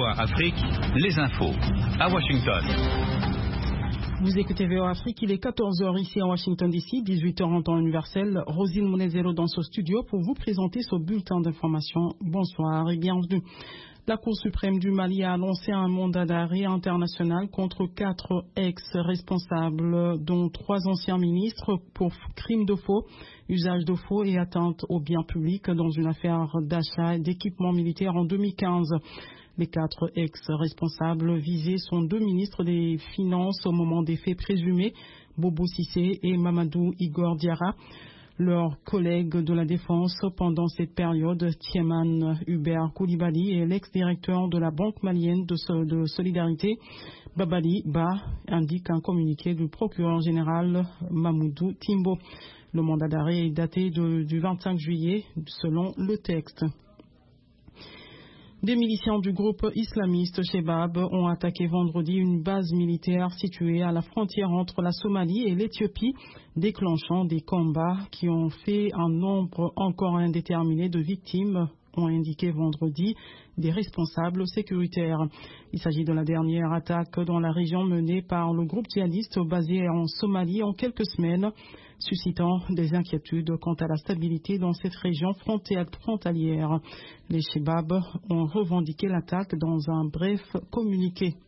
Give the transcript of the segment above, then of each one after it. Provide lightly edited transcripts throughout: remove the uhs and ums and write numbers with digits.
VOA Afrique, les infos. À Washington. Vous écoutez VOA Afrique, il est 14h ici à Washington DC, 18h en temps universel. Rosine Monezero dans ce studio pour vous présenter ce bulletin d'information. Bonsoir et bienvenue. La Cour suprême du Mali a annoncé un mandat d'arrêt international contre 4 ex-responsables, dont 3 anciens ministres, pour crimes de faux, usage de faux et atteinte aux biens publics dans une affaire d'achat d'équipements militaires en 2015. Les 4 ex-responsables visés sont 2 ministres des Finances au moment des faits présumés, Bobo Cissé et Mamadou Igor Diarra. Leurs collègues de la Défense pendant cette période, Tieman Hubert Koulibaly et l'ex-directeur de la Banque malienne de solidarité, Babali Ba, indique un communiqué du procureur général Mamoudou Timbo. Le mandat d'arrêt est daté du 25 juillet selon le texte. Des miliciens du groupe islamiste Shebab ont attaqué vendredi une base militaire située à la frontière entre la Somalie et l'Éthiopie, déclenchant des combats qui ont fait un nombre encore indéterminé de victimes, ont indiqué vendredi des responsables sécuritaires. Il s'agit de la dernière attaque dans la région menée par le groupe djihadiste basé en Somalie en quelques semaines, suscitant des inquiétudes quant à la stabilité dans cette région frontalière. Les Shebab ont revendiqué l'attaque dans un bref communiqué.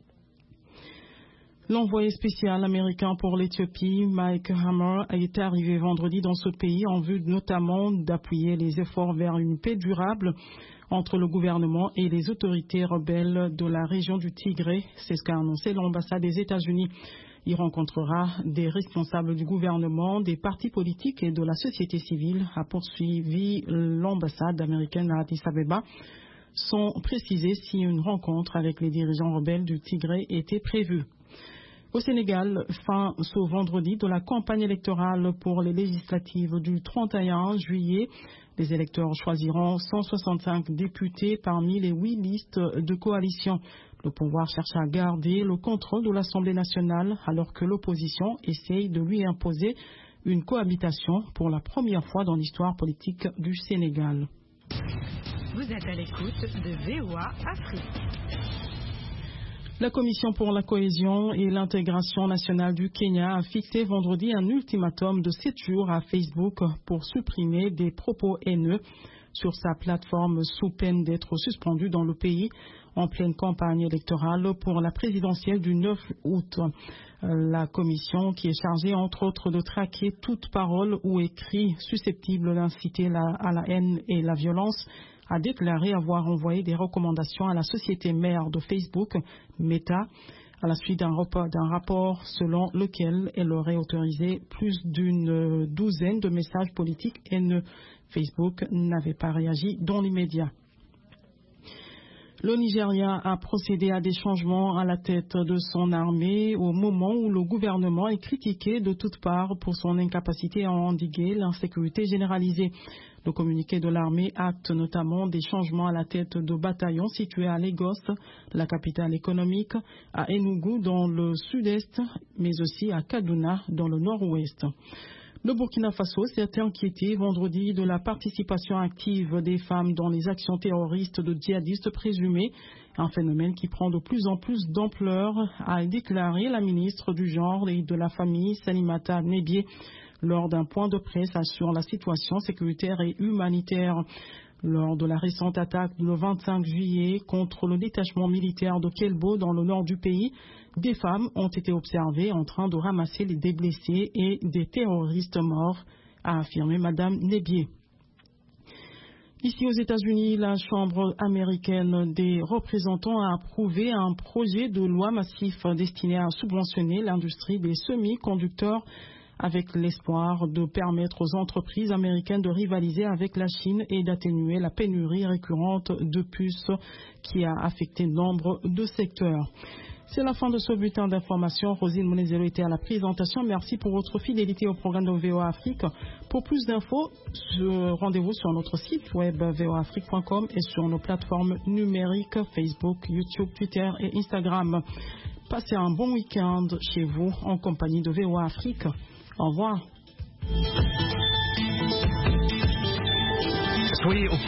L'envoyé spécial américain pour l'Éthiopie, Mike Hammer, est arrivé vendredi dans ce pays en vue notamment d'appuyer les efforts vers une paix durable entre le gouvernement et les autorités rebelles de la région du Tigré. C'est ce qu'a annoncé l'ambassade des États-Unis. Il rencontrera des responsables du gouvernement, des partis politiques et de la société civile, a poursuivi l'ambassade américaine à Addis Abeba, sans préciser si une rencontre avec les dirigeants rebelles du Tigré était prévue. Au Sénégal, fin ce vendredi de la campagne électorale pour les législatives du 31 juillet. Les électeurs choisiront 165 députés parmi les 8 listes de coalition. Le pouvoir cherche à garder le contrôle de l'Assemblée nationale alors que l'opposition essaye de lui imposer une cohabitation pour la première fois dans l'histoire politique du Sénégal. Vous êtes à l'écoute de VOA Afrique. La Commission pour la cohésion et l'intégration nationale du Kenya a fixé vendredi un ultimatum de 7 jours à Facebook pour supprimer des propos haineux sur sa plateforme sous peine d'être suspendu dans le pays en pleine campagne électorale pour la présidentielle du 9 août. La commission, qui est chargée entre autres de traquer toute parole ou écrit susceptible d'inciter à la haine et la violence, a déclaré avoir envoyé des recommandations à la société mère de Facebook, Meta, à la suite d'un rapport selon lequel elle aurait autorisé plus d'une douzaine de messages politiques haineux. Facebook n'avait pas réagi dans l'immédiat. Le Nigeria a procédé à des changements à la tête de son armée au moment où le gouvernement est critiqué de toutes parts pour son incapacité à endiguer l'insécurité généralisée. Le communiqué de l'armée acte notamment des changements à la tête de bataillons situés à Lagos, la capitale économique, à Enugu dans le sud-est, mais aussi à Kaduna dans le nord-ouest. Le Burkina Faso s'est inquiété vendredi de la participation active des femmes dans les actions terroristes de djihadistes présumés, un phénomène qui prend de plus en plus d'ampleur, a déclaré la ministre du Genre et de la Famille, Salimata Nebié, lors d'un point de presse sur la situation sécuritaire et humanitaire. Lors de la récente attaque le 25 juillet contre le détachement militaire de Kelbo dans le nord du pays, des femmes ont été observées en train de ramasser des blessés et des terroristes morts, a affirmé Madame Nebié. Ici aux États-Unis, la Chambre américaine des représentants a approuvé un projet de loi massif destiné à subventionner l'industrie des semi-conducteurs avec l'espoir de permettre aux entreprises américaines de rivaliser avec la Chine et d'atténuer la pénurie récurrente de puces qui a affecté nombre de secteurs. C'est la fin de ce bulletin d'information. Rosine Monezero était à la présentation. Merci pour votre fidélité au programme de VOA Afrique. Pour plus d'infos, rendez-vous sur notre site web voaafrique.com et sur nos plateformes numériques Facebook, YouTube, Twitter et Instagram. Passez un bon week-end chez vous en compagnie de VOA Afrique. Au revoir. Soyez au